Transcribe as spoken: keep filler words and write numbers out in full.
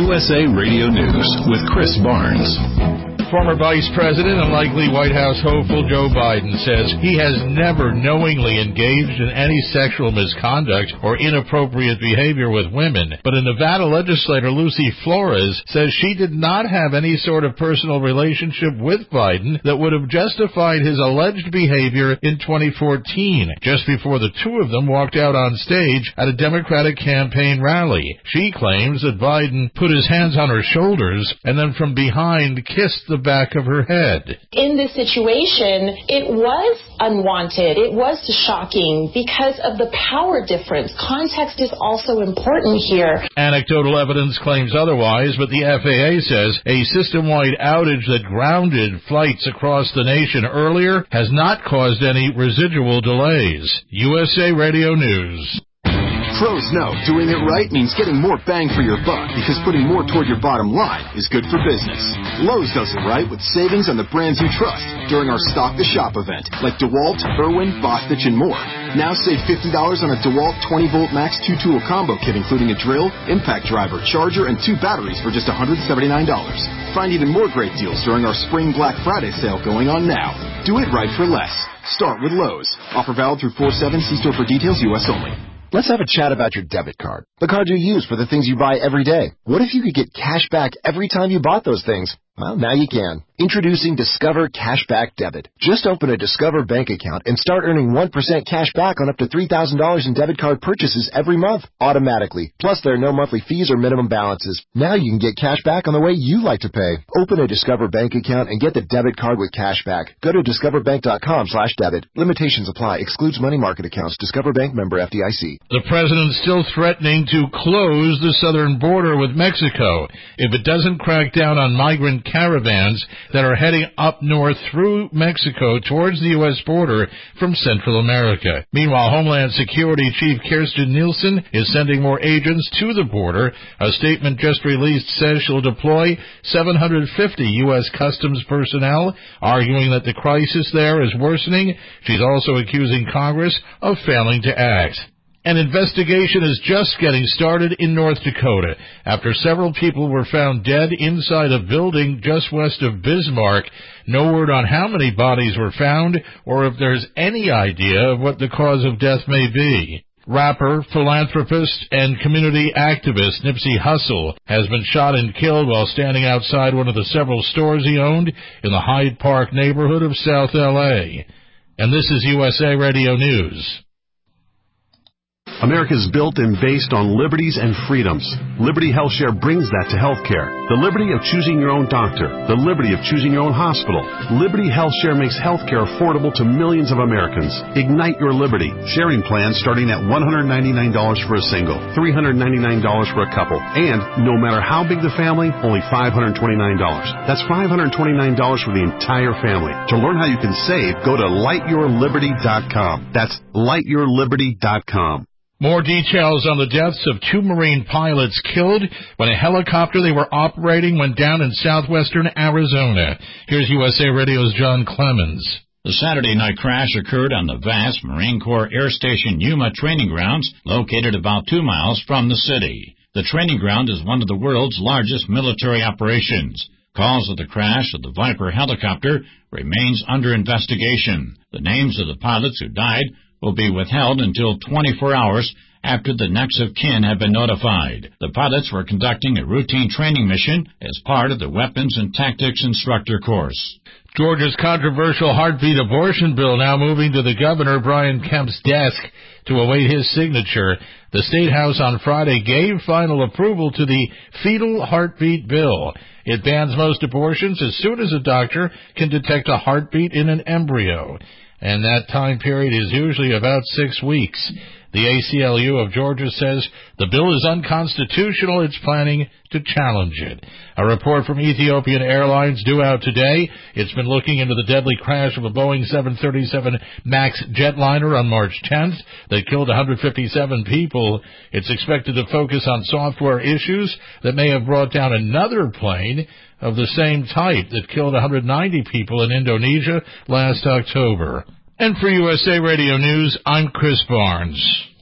U S A Radio News with Chris Barnes. Former Vice President and likely White House hopeful Joe Biden says he has never knowingly engaged in any sexual misconduct or inappropriate behavior with women. But a Nevada legislator, Lucy Flores, says she did not have any sort of personal relationship with Biden that would have justified his alleged behavior in twenty fourteen, just before the two of them walked out on stage at a Democratic campaign rally. She claims that Biden put his hands on her shoulders and then from behind kissed the back of her head. In this situation, it was unwanted. It was shocking because of the power difference. Context is also important here. Anecdotal evidence claims otherwise, but the F A A says a system-wide outage that grounded flights across the nation earlier has not caused any residual delays. U S A Radio News. Pros know doing it right means getting more bang for your buck because putting more toward your bottom line is good for business. Lowe's does it right with savings on the brands you trust during our Stock the Shop event, like DeWalt, Irwin, Bostitch, and more. Now save fifty dollars on a DeWalt twenty volt max two-tool combo kit, including a drill, impact driver, charger, and two batteries for just one hundred seventy-nine dollars. Find even more great deals during our Spring Black Friday sale going on now. Do it right for less. Start with Lowe's. Offer valid through four seven. See store for details. U S only. Let's have a chat about your debit card, the card you use for the things you buy every day. What if you could get cash back every time you bought those things? Well, now you can. Introducing Discover Cashback Debit. Just open a Discover bank account and start earning one percent cash back on up to three thousand dollars in debit card purchases every month, automatically. Plus, there are no monthly fees or minimum balances. Now you can get cash back on the way you like to pay. Open a Discover bank account and get the debit card with cash back. Go to discoverbank.com slash debit. Limitations apply. Excludes money market accounts. Discover Bank, member F D I C. The president's still threatening to close the southern border with Mexico if it doesn't crack down on migrant caravans that are heading up north through Mexico towards the U S border from Central America. Meanwhile, Homeland Security Chief Kirstjen Nielsen is sending more agents to the border. A statement just released says she'll deploy seven hundred fifty U S Customs personnel, arguing that the crisis there is worsening. She's also accusing Congress of failing to act. An investigation is just getting started in North Dakota after several people were found dead inside a building just west of Bismarck. No word on how many bodies were found or if there's any idea of what the cause of death may be. Rapper, philanthropist, and community activist Nipsey Hussle has been shot and killed while standing outside one of the several stores he owned in the Hyde Park neighborhood of South L A. And this is U S A Radio News. America is built and based on liberties and freedoms. Liberty HealthShare brings that to healthcare. The liberty of choosing your own doctor. The liberty of choosing your own hospital. Liberty HealthShare makes healthcare affordable to millions of Americans. Ignite your liberty. Sharing plans starting at one hundred ninety-nine dollars for a single, three hundred ninety-nine dollars for a couple, and no matter how big the family, only five hundred twenty-nine dollars. That's five hundred twenty-nine dollars for the entire family. To learn how you can save, go to light your liberty dot com. That's light your liberty dot com. More details on the deaths of two Marine pilots killed when a helicopter they were operating went down in southwestern Arizona. Here's U S A Radio's John Clemens. The Saturday night crash occurred on the vast Marine Corps Air Station Yuma training grounds located about two miles from the city. The training ground is one of the world's largest military operations. Cause of the crash of the Viper helicopter remains under investigation. The names of the pilots who died will be withheld until twenty-four hours after the next of kin have been notified. The pilots were conducting a routine training mission as part of the Weapons and Tactics Instructor course. Georgia's controversial heartbeat abortion bill now moving to the governor, Brian Kemp's desk, to await his signature. The State House on Friday gave final approval to the fetal heartbeat bill. It bans most abortions as soon as a doctor can detect a heartbeat in an embryo, and that time period is usually about six weeks. The A C L U of Georgia says the bill is unconstitutional. It's planning to challenge it. A report from Ethiopian Airlines due out today. It's been looking into the deadly crash of a Boeing seven thirty-seven MAX jetliner on March tenth that killed one hundred fifty-seven people. It's expected to focus on software issues that may have brought down another plane of the same type that killed one hundred ninety people in Indonesia last October. And for U S A Radio News, I'm Chris Barnes.